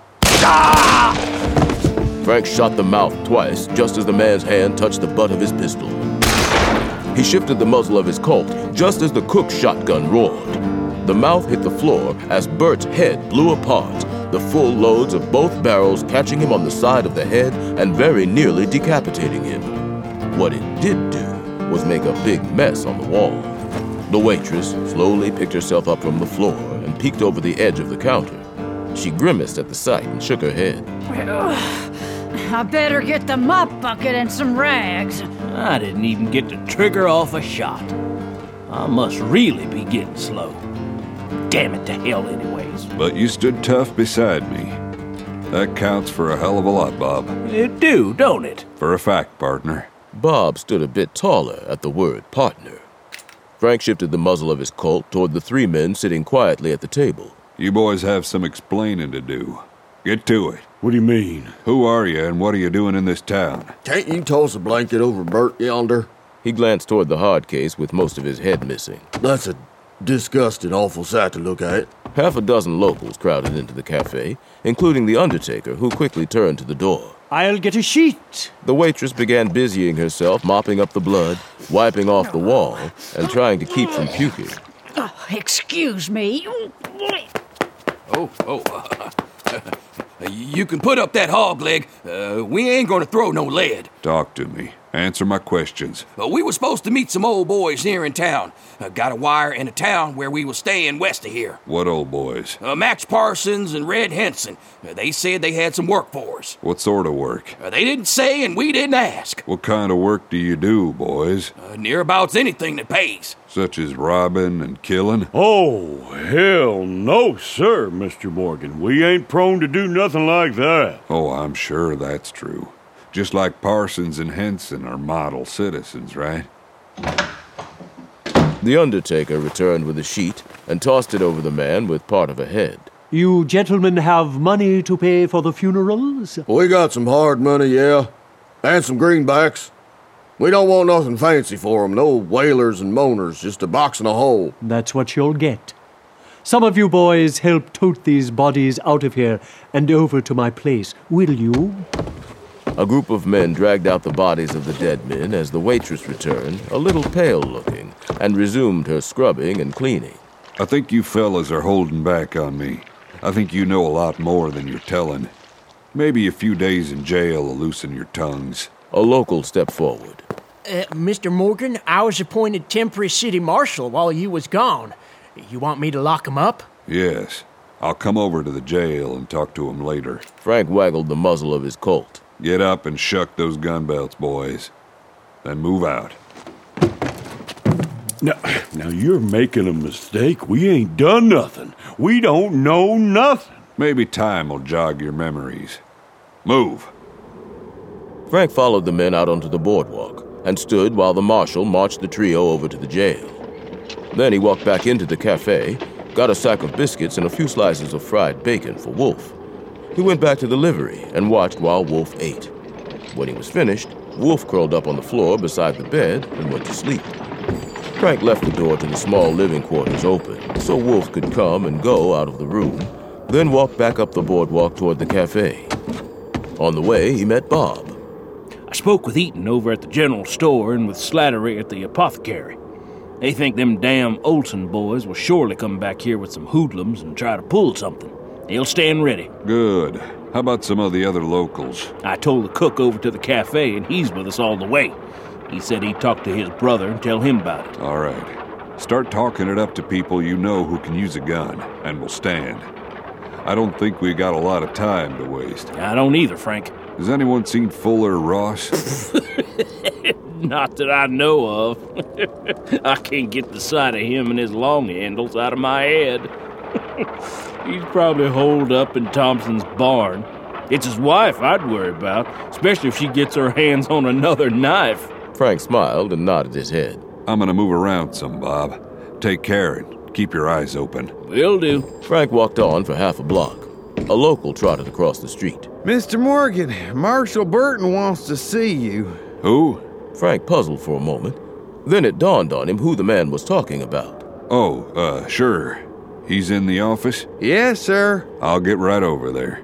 Frank shot the mouth twice, just as the man's hand touched the butt of his pistol. He shifted the muzzle of his Colt, just as the cook's shotgun roared. The mouth hit the floor as Bert's head blew apart, the full loads of both barrels catching him on the side of the head and very nearly decapitating him. What it did do was make a big mess on the wall. The waitress slowly picked herself up from the floor and peeked over the edge of the counter. She grimaced at the sight and shook her head. I better get the mop bucket and some rags. I didn't even get to trigger off a shot. I must really be getting slow. Damn it to hell anyways. But you stood tough beside me. That counts for a hell of a lot, Bob. It do, don't it? For a fact, partner. Bob stood a bit taller at the word partner. Frank shifted the muzzle of his Colt toward the 3 men sitting quietly at the table. You boys have some explaining to do. Get to it. What do you mean? Who are you and what are you doing in this town? Can't you toss a blanket over Bert yonder? He glanced toward the hard case with most of his head missing. That's a disgusting, awful sight to look at. Half a dozen locals crowded into the cafe, including the undertaker, who quickly turned to the door. I'll get a sheet. The waitress began busying herself, mopping up the blood, wiping off the wall, and trying to keep from puking. Oh, excuse me. You can put up that hog leg. We ain't gonna throw no lead. Talk to me. Answer my questions. We were supposed to meet some old boys here in town. Got a wire in a town where we was staying west of here. What old boys? Max Parsons and Red Henson. They said they had some work for us. What sort of work? They didn't say and we didn't ask. What kind of work do you do, boys? Nearabouts anything that pays. Such as robbing and killing? Oh, hell no, sir, Mr. Morgan. We ain't prone to do nothing like that. Oh, I'm sure that's true. Just like Parsons and Henson are model citizens, right? The undertaker returned with a sheet and tossed it over the man with part of a head. You gentlemen have money to pay for the funerals? We got some hard money, yeah. And some greenbacks. We don't want nothing fancy for 'em. No wailers and moaners, just a box and a hole. That's what you'll get. Some of you boys help tote these bodies out of here and over to my place, will you? A group of men dragged out the bodies of the dead men as the waitress returned, a little pale-looking, and resumed her scrubbing and cleaning. I think you fellas are holding back on me. I think you know a lot more than you're telling. Maybe a few days in jail will loosen your tongues. A local stepped forward. Mr. Morgan, I was appointed temporary city marshal while you was gone. You want me to lock him up? Yes. I'll come over to the jail and talk to him later. Frank waggled the muzzle of his Colt. Get up and shuck those gun belts, boys. Then move out. Now you're making a mistake. We ain't done nothing. We don't know nothing. Maybe time will jog your memories. Move. Frank followed the men out onto the boardwalk and stood while the marshal marched the trio over to the jail. Then he walked back into the cafe, got a sack of biscuits and a few slices of fried bacon for Wolf. He went back to the livery and watched while Wolf ate. When he was finished, Wolf curled up on the floor beside the bed and went to sleep. Frank left the door to the small living quarters open so Wolf could come and go out of the room, then walked back up the boardwalk toward the cafe. On the way, he met Bob. I spoke with Eaton over at the general store and with Slattery at the apothecary. They think them damn Olsen boys will surely come back here with some hoodlums and try to pull something. They'll stand ready. Good. How about some of the other locals? I told the cook over to the cafe, and he's with us all the way. He said he'd talk to his brother and tell him about it. All right. Start talking it up to people you know who can use a gun and will stand. I don't think we got a lot of time to waste. I don't either, Frank. Has anyone seen Fuller Ross? Not that I know of. I can't get the sight of him and his long handles out of my head. He's probably holed up in Thompson's barn. It's his wife I'd worry about, especially if she gets her hands on another knife. Frank smiled and nodded his head. I'm gonna move around some, Bob. Take care and keep your eyes open. Will do. Frank walked on for half a block. A local trotted across the street. Mr. Morgan, Marshal Burton wants to see you. Who? Frank puzzled for a moment. Then it dawned on him who the man was talking about. Oh, sure. He's in the office? Yes, sir. I'll get right over there.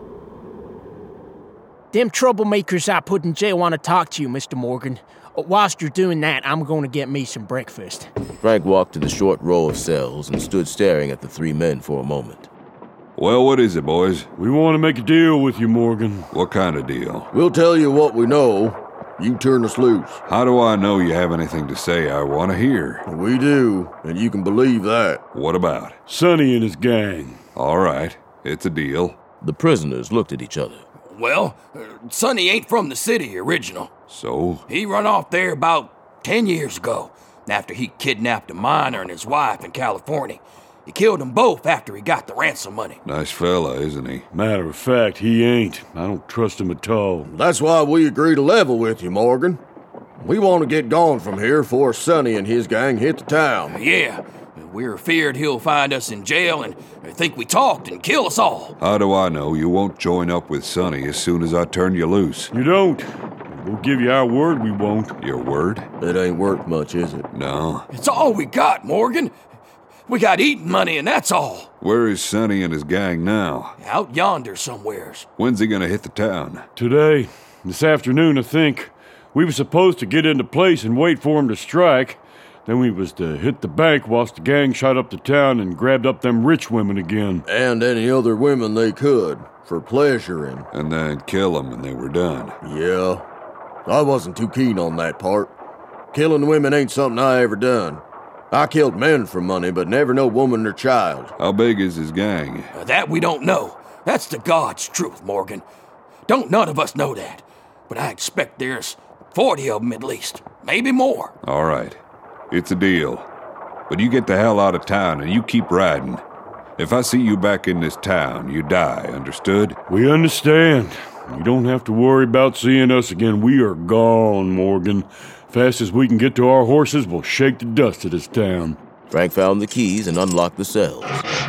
Them troublemakers I put in jail want to talk to you, Mr. Morgan. Whilst you're doing that, I'm going to get me some breakfast. Frank walked to the short row of cells and stood staring at the three men for a moment. Well, what is it, boys? We want to make a deal with you, Morgan. What kind of deal? We'll tell you what we know. You turn us loose. How do I know you have anything to say I want to hear? We do, and you can believe that. What about? Sonny and his gang. All right, it's a deal. The prisoners looked at each other. Well, Sonny ain't from the city original. So? He run off there about 10 years ago, after he kidnapped a miner and his wife in California. He killed them both after he got the ransom money. Nice fella, isn't he? Matter of fact, he ain't. I don't trust him at all. That's why we agree to level with you, Morgan. We want to get gone from here before Sonny and his gang hit the town. Yeah, we're feared he'll find us in jail and think we talked and kill us all. How do I know you won't join up with Sonny as soon as I turn you loose? You don't. We'll give you our word we won't. Your word? It ain't worth much, is it? No. It's all we got, Morgan. We got eating money and that's all. Where is Sonny and his gang now? Out yonder somewheres. When's he gonna hit the town? Today. This afternoon, I think. We were supposed to get into place and wait for him to strike. Then we was to hit the bank whilst the gang shot up the town and grabbed up them rich women again. And any other women they could, for pleasuring. And then kill them when they were done. Yeah. I wasn't too keen on that part. Killing women ain't something I ever done. I killed men for money, but never no woman or child. How big is his gang? That we don't know. That's the God's truth, Morgan. Don't none of us know that. But I expect there's 40 of them at least. Maybe more. All right. It's a deal. But you get the hell out of town and you keep riding. If I see you back in this town, you die, understood? We understand. You don't have to worry about seeing us again. We are gone, Morgan. Fast as we can get to our horses, we'll shake the dust of this town. Frank found the keys and unlocked the cells.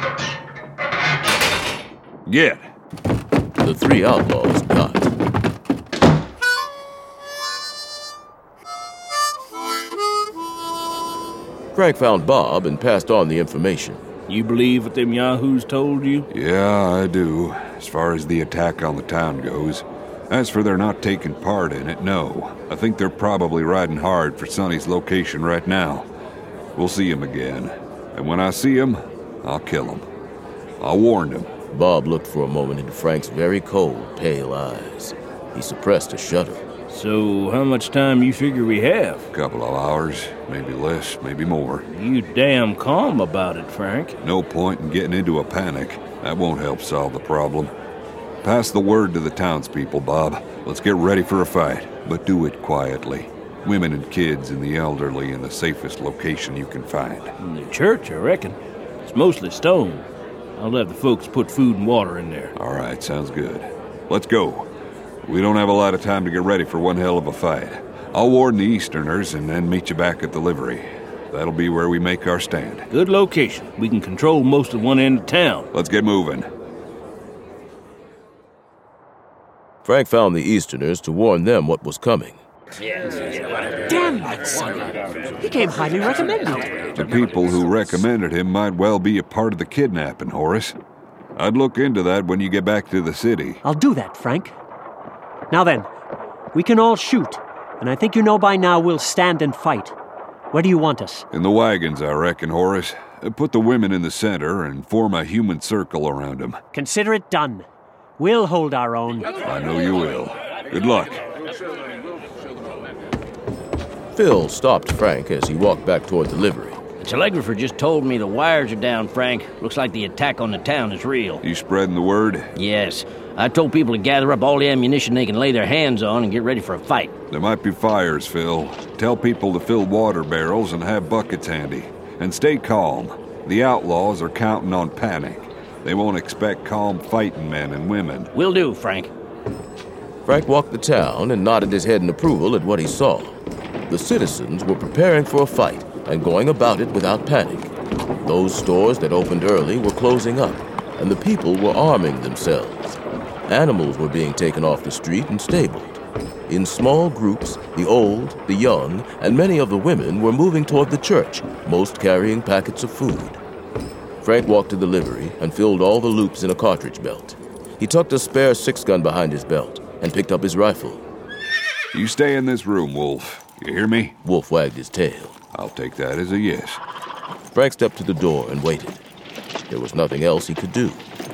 Get. The three outlaws got. Frank found Bob and passed on the information. You believe what them yahoos told you? Yeah, I do, as far as the attack on the town goes. As for their not taking part in it, no. I think they're probably riding hard for Sonny's location right now. We'll see him again. And when I see him, I'll kill him. I warned him. Bob looked for a moment into Frank's very cold, pale eyes. He suppressed a shudder. So, how much time you figure we have? A couple of hours, maybe less, maybe more. You damn calm about it, Frank. No point in getting into a panic. That won't help solve the problem. Pass the word to the townspeople, Bob. Let's get ready for a fight, but do it quietly. Women and kids and the elderly in the safest location you can find. In the church, I reckon. It's mostly stone. I'll have the folks put food and water in there. All right, sounds good. Let's go. We don't have a lot of time to get ready for one hell of a fight. I'll warn the Easterners and then meet you back at the livery. That'll be where we make our stand. Good location. We can control most of one end of town. Let's get moving. Frank found the Easterners to warn them what was coming. Damn that son! He came highly recommended. The people who recommended him might well be a part of the kidnapping, Horace. I'd look into that when you get back to the city. I'll do that, Frank. Now then, we can all shoot, and I think you know by now we'll stand and fight. Where do you want us? In the wagons, I reckon, Horace. Put the women in the center and form a human circle around them. Consider it done. We'll hold our own. I know you will. Good luck. Phil stopped Frank as he walked back toward the livery. The telegrapher just told me the wires are down, Frank. Looks like the attack on the town is real. You spreading the word? Yes. I told people to gather up all the ammunition they can lay their hands on and get ready for a fight. There might be fires, Phil. Tell people to fill water barrels and have buckets handy. And stay calm. The outlaws are counting on panic. They won't expect calm fighting men and women. Will do, Frank. Frank walked the town and nodded his head in approval at what he saw. The citizens were preparing for a fight and going about it without panic. Those stores that opened early were closing up, and the people were arming themselves. Animals were being taken off the street and stabled. In small groups, the old, the young, and many of the women were moving toward the church, most carrying packets of food. Frank walked to the livery and filled all the loops in a cartridge belt. He tucked a spare 6-gun behind his belt and picked up his rifle. You stay in this room, Wolf. You hear me? Wolf wagged his tail. I'll take that as a yes. Frank stepped to the door and waited. There was nothing else he could do.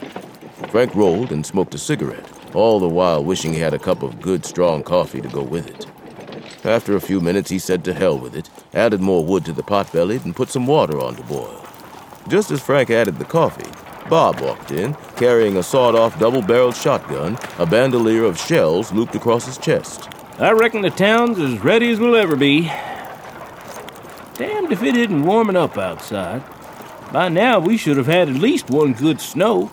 Frank rolled and smoked a cigarette, all the while wishing he had a cup of good, strong coffee to go with it. After a few minutes, he said to hell with it, added more wood to the pot-bellied, and put some water on to boil. Just as Frank added the coffee, Bob walked in, carrying a sawed-off double-barreled shotgun, a bandolier of shells looped across his chest. I reckon the town's as ready as we'll ever be. Damned if it isn't warming up outside. By now, we should have had at least one good snow.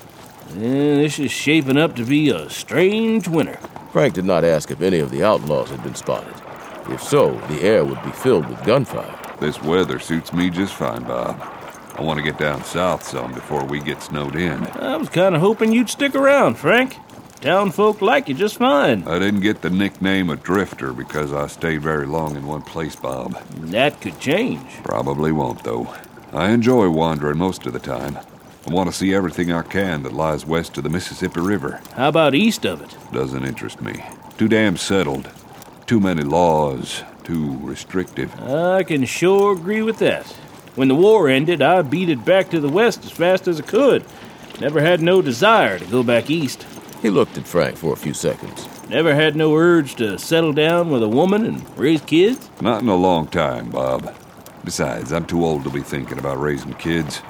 This is shaping up to be a strange winter. Frank did not ask if any of the outlaws had been spotted. If so, the air would be filled with gunfire. This weather suits me just fine, Bob. I want to get down south some before we get snowed in. I was kind of hoping you'd stick around, Frank. Town folk like you just fine. I didn't get the nickname of Drifter because I stayed very long in one place, Bob. That could change. Probably won't, though. I enjoy wandering most of the time. I want to see everything I can that lies west of the Mississippi River. How about east of it? Doesn't interest me. Too damn settled. Too many laws. Too restrictive. I can sure agree with that. When the war ended, I beat it back to the west as fast as I could. Never had no desire to go back east. He looked at Frank for a few seconds. Never had no urge to settle down with a woman and raise kids? Not in a long time, Bob. Besides, I'm too old to be thinking about raising kids.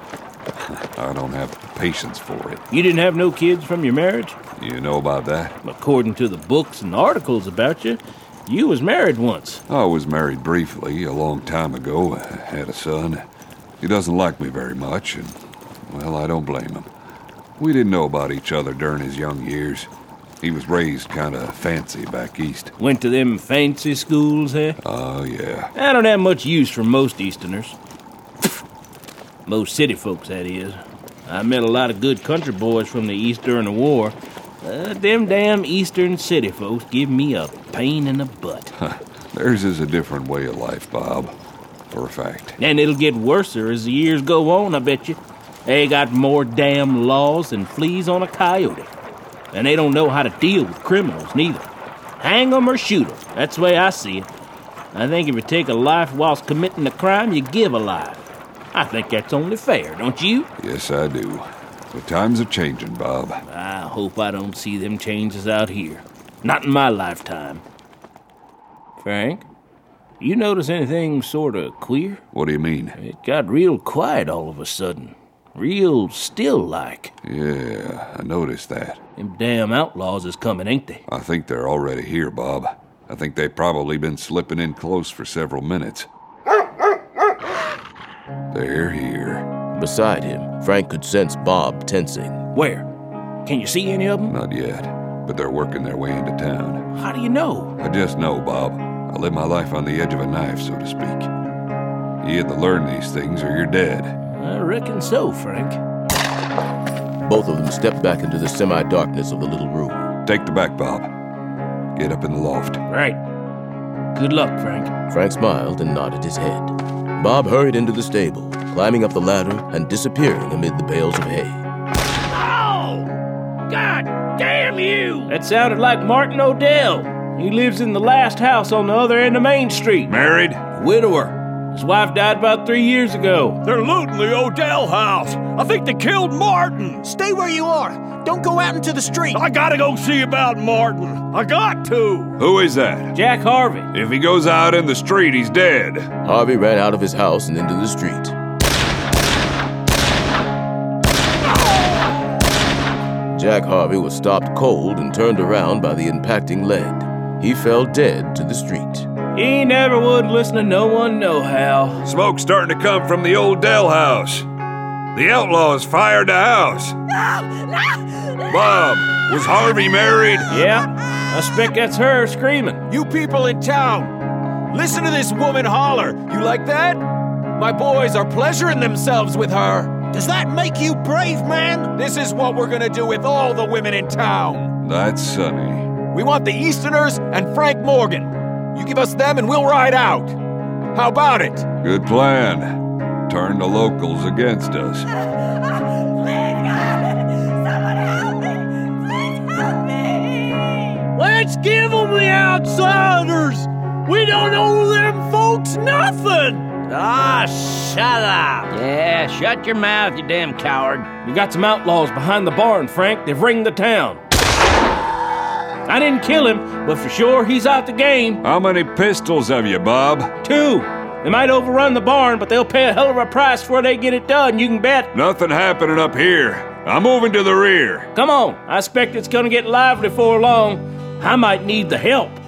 I don't have the patience for it. You didn't have no kids from your marriage? You know about that? According to the books and articles about you, you was married once. I was married briefly a long time ago. I had a son. He doesn't like me very much, and, well, I don't blame him. We didn't know about each other during his young years. He was raised kind of fancy back east. Went to them fancy schools, eh? Oh, yeah. I don't have much use for most Easterners. Most city folks, that is. I met a lot of good country boys from the East during the war. Them damn Eastern city folks give me a pain in the butt. Theirs is a different way of life, Bob. For a fact. And it'll get worser as the years go on, I bet you. They got more damn laws than fleas on a coyote. And they don't know how to deal with criminals, neither. Hang 'em or shoot 'em. That's the way I see it. I think if you take a life whilst committing a crime, you give a life. I think that's only fair, don't you? Yes, I do. But times are changing, Bob. I hope I don't see them changes out here. Not in my lifetime. Frank, you notice anything sort of queer? What do you mean? It got real quiet all of a sudden. Real still-like. Yeah, I noticed that. Them damn outlaws is coming, ain't they? I think they're already here, Bob. I think they've probably been slipping in close for several minutes. They're here. Beside him, Frank could sense Bob tensing. Where? Can you see any of them? Not yet, but they're working their way into town. How do you know? I just know, Bob. I live my life on the edge of a knife, so to speak. You either learn these things or you're dead. I reckon so, Frank. Both of them stepped back into the semi-darkness of the little room. Take the back, Bob. Get up in the loft. Right. Good luck, Frank. Frank smiled and nodded his head. Bob hurried into the stable, climbing up the ladder and disappearing amid the bales of hay. Oh! God damn you! That sounded like Martin Odell. He lives in the last house on the other end of Main Street. Married? Widower. His wife died about 3 years ago. They're looting the Odell house. I think they killed Martin. Stay where you are. Don't go out into the street. I gotta go see about Martin. I got to. Who is that? Jack Harvey. If he goes out in the street, he's dead. Harvey ran out of his house and into the street. Jack Harvey was stopped cold and turned around by the impacting lead. He fell dead to the street. He never would listen to no one nohow. Smoke's starting to come from the Odell house. The outlaws fired the house. Bob, was Harvey married? Yeah, I expect that's her screaming. You people in town, listen to this woman holler. You like that? My boys are pleasuring themselves with her. Does that make you brave, man? This is what we're gonna do with all the women in town. That's sunny. We want the Easterners and Frank Morgan. You give us them and we'll ride out. How about it? Good plan. Turn the locals against us. Let's give them the outsiders! We don't owe them folks nothing! Ah, shut up! Yeah, shut your mouth, you damn coward. We got some outlaws behind the barn, Frank. They've ringed the town. I didn't kill him, but for sure he's out the game. How many pistols have you, Bob? 2. They might overrun the barn, but they'll pay a hell of a price before they get it done, you can bet. Nothing happening up here. I'm moving to the rear. Come on, I expect it's gonna get lively before long. I might need the help.